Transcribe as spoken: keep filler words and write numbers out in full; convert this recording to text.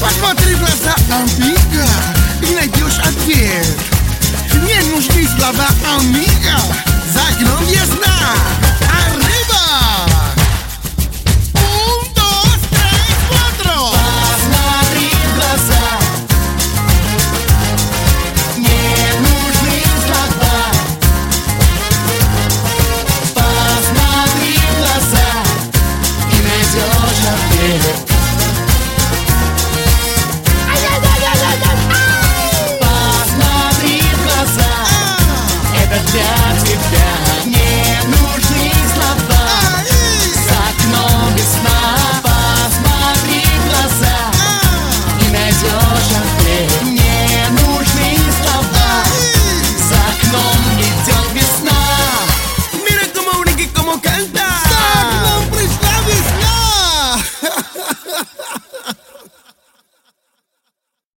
Посмотри в глаза, амиго, и найдешь ответ. Не нужны слова, амиго, за окном ясна. Arriba! Un, dos, tres, cuatro. Посмотри в глаза, не нужны слова. Посмотри в глаза и найдешь ответ. Посмотри в глаза, это для тебя.